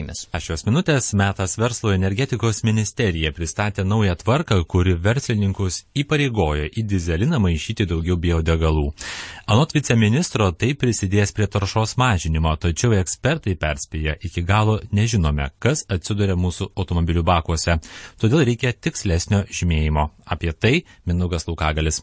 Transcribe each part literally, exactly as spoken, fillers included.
septynios. Šios minutės metas verslo energetikos ministerija pristatė naują tvarką, kuri verslininkus įpareigojo į dyzeliną maišyti daugiau biodegalų. Anot viceministro tai prisidės prie taršos mažinimo, tačiau ekspertai perspėja, iki galo nežinome, kas atsiduria mūsų automobilių bakuose. Todėl reikia tikslesnio žymėjimo. Apie tai Mindaugas Laukagalis.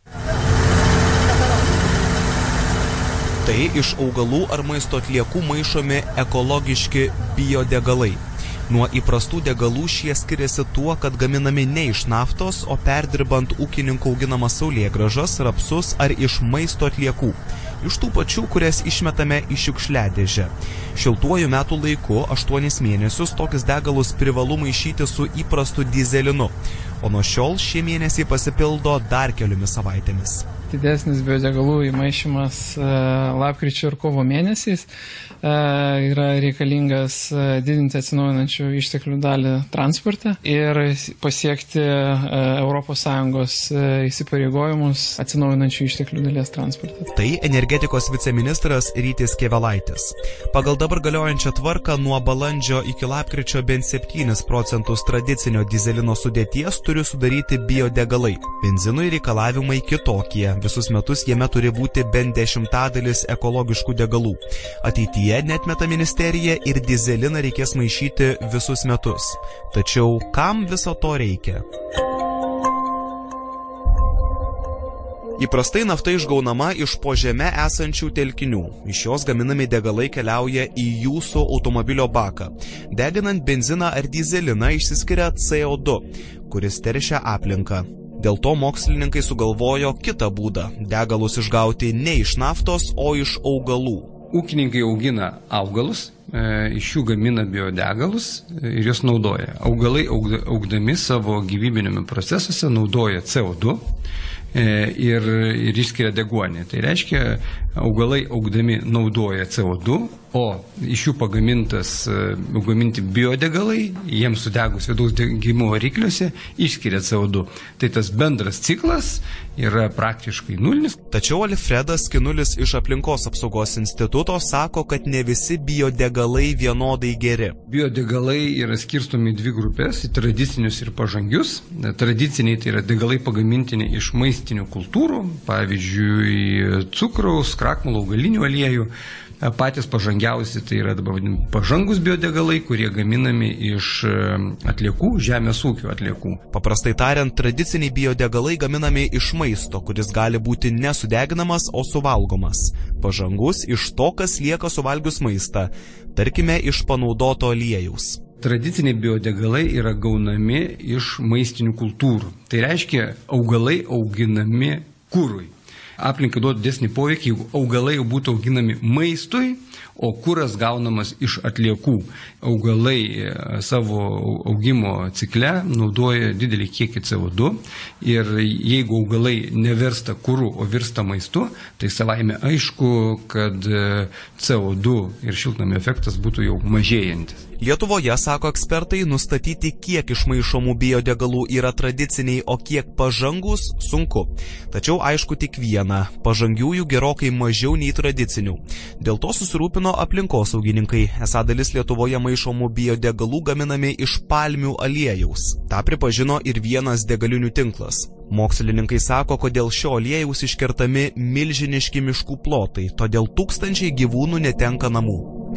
Tai iš augalų ar maisto atliekų maišomi ekologiški biodegalai. Nuo įprastų degalų šie skiriasi tuo, kad gaminami ne iš naftos, o perdirbant ūkininkų auginamas saulėgrąžas, rapsus ar iš maisto atliekų. Iš tų pačių, kurias išmetame į šiukšliadėžę. Šiltuoju metų laiku aštuonis mėnesius tokius degalus privalu maišyti su įprastu dyzelinu, o nuo šiol šie mėnesiai pasipildo dar keliomis savaitėmis. Didesnis biodegalų įmaišymas lapkričio ir kovo mėnesiais yra reikalingas didinti atsinaujinančių išteklių dalį transporte ir pasiekti Europos Sąjungos įsipareigojimus atsinaujinančių išteklių dalies transporte. Tai energetikos viceministras Rytis Kėvelaitis. Pagal dabar galiojančią tvarką nuo balandžio iki lapkričio bent septynis procentus tradicinio dyzelino sudėties turi sudaryti biodegalai. Benzinui reikalavimai kitokie. Visus metus jame turi būti bent dešimtadalis ekologiškų degalų. Ateityje neatmeta ministerija ir dyzeliną reikės maišyti visus metus. Tačiau kam viso to reikia? Įprastai nafta išgaunama iš po žeme esančių telkinių. Iš jos gaminami degalai keliauja į jūsų automobilio baką. Deginant benziną ar dyzeliną išsiskiria C O du, kuris teršia aplinką. Dėl to mokslininkai sugalvojo kitą būdą – degalus išgauti ne iš naftos, o iš augalų. Ūkininkai augina augalus, e, iš jų gamina biodegalus ir juos naudoja. Augalai augdami savo gyvybinėme procesuose naudoja C O du e, ir, ir išskiria deguonį. Tai reiškia, augalai augdami naudoja C O du, o iš jų pagamintas, pagaminti biodegalai, jiems sudegus vidaus degimo varikliuose, išskiria C O du. Tai tas bendras ciklas yra praktiškai nulinis. Tačiau Alfredas Skinulis iš Aplinkos apsaugos instituto sako, kad ne visi biodegalai vienodai geri. Biodegalai yra skirstomi į dvi grupės, į tradicinius ir pažangius. Tradiciniai tai yra degalai pagamintini iš maistinių kultūrų, pavyzdžiui, cukraus, krakmolo, augalinių aliejų. Patys pažangiausi tai yra dabar vadinami pažangus biodegalai, kurie gaminami iš atliekų, žemės ūkio atliekų. Paprastai tariant, tradiciniai biodegalai gaminami iš maisto, kuris gali būti nesudeginamas, o suvalgomas. Pažangus iš to, kas lieka suvalgius maistą, tarkime iš panaudoto aliejaus. Tradiciniai biodegalai yra gaunami iš maistinių kultūrų. Tai reiškia, augalai auginami kurui. Aplinkai duoda didesnį poveikį, jeigu augalai jau būtų auginami maistui, o kuras gaunamas iš atliekų. Augalai savo augimo cikle naudoja didelį kiekį C O du ir jeigu augalai nevirsta kuru, o virsta maistu, tai savaime aišku, kad C O du ir šiltnamio efektas būtų jau mažėjantis. Lietuvoje, sako ekspertai, nustatyti, kiek išmaišomų biodegalų yra tradiciniai, o kiek pažangus, sunku. Tačiau aišku tik viena – pažangiųjų gerokai mažiau nei tradicinių. Dėl to susirūpino aplinkosaugininkai, esą dalis Lietuvoje maišomų biodegalų gaminami iš palmių aliejaus. Ta pripažino ir vienas degalinių tinklas. Mokslininkai sako, kad dėl šio aliejaus iškertami milžiniški miškų plotai, todėl tūkstančiai gyvūnų netenka namų.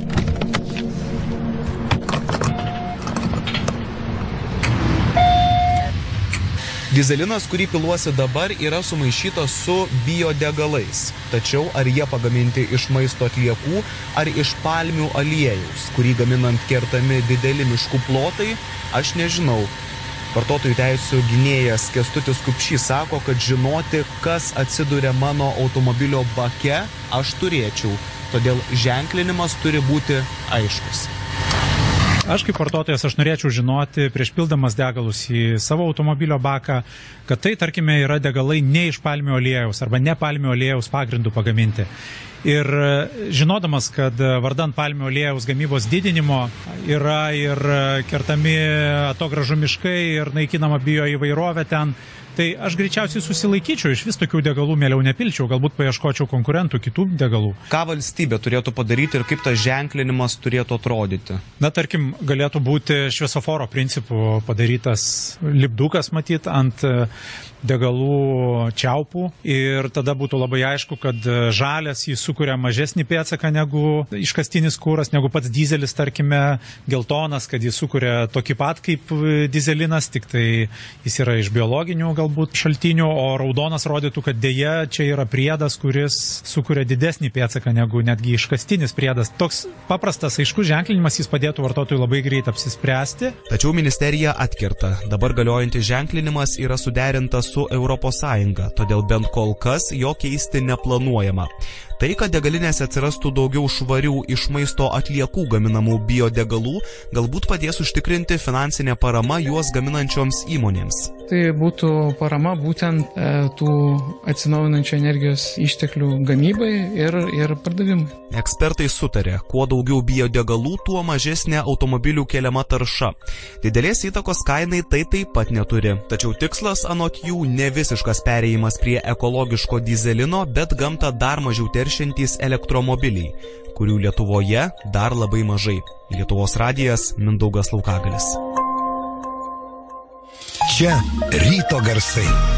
Dyzelinas, kurį piluosi dabar, yra sumaišytas su biodegalais. Tačiau ar jie pagaminti iš maisto atliekų ar iš palmių aliejaus, kurį gaminant kertami dideli miškų plotai, aš nežinau. Vartotojų teisių gynėjas Kęstutis Kupšys sako, kad žinoti, kas atsiduria mano automobilio bake, aš turėčiau. Todėl ženklinimas turi būti aiškus. Aš kaip vartotojas, aš norėčiau žinoti, prieš pildamas degalus į savo automobilio baką, kad tai, tarkime, yra degalai ne iš palmių aliejaus arba ne palmių aliejaus pagrindų pagaminti. Ir žinodamas, kad vardan palmių aliejaus gamybos didinimo yra ir kertami atogražų miškai ir naikinama bioįvairovė ten, tai aš greičiausiai susilaikyčiau, iš vis tokių degalų mieliau nepilčiau, galbūt paieškočiau konkurentų kitų degalų. Ką valstybė turėtų padaryti ir kaip tas ženklinimas turėtų atrodyti? Na, tarkim, galėtų būti šviesoforo principų padarytas lipdukas, matyt, ant degalų čiaupų ir tada būtų labai aišku, kad žalias jis sukuria mažesnį pėdsaką negu iškastinis kūras, negu pats dizelis, tarkime, geltonas, kad jis sukuria tokį pat kaip dizelinas, tik tai jis yra iš biologinių galbūt šaltinių, o raudonas rodytų, kad dėja čia yra priedas, kuris sukuria didesnį pėdsaką negu netgi iškastinis priedas. Toks paprastas, aiškus ženklinimas, jis padėtų vartotojui labai greit apsispręsti. Tačiau ministerija atkirta. Dabar galiojantis ženklinimas yra suderintas su Europos Sąjunga, todėl bent kol kas jo keisti neplanuojama. Tai, kad degalinėse atsirastų daugiau švarių iš maisto atliekų gaminamų biodegalų, galbūt padės užtikrinti finansinę paramą juos gaminančioms įmonėms. Tai būtų parama būtent e, tų atsinaujinančių energijos išteklių gamybai ir, ir pardavimui. Ekspertai sutarė, kuo daugiau biodegalų, tuo mažesnė automobilių keliama tarša. Didelės įtakos kainai tai taip pat neturi. Tačiau tikslas anot jų ne visiškas perėjimas prie ekologiško dizelino, bet gamtą dar mažiau teršiantys elektromobiliai, kurių Lietuvoje dar labai mažai. Lietuvos radijas, Mindaugas Laukagalis. Čia ryto garsai.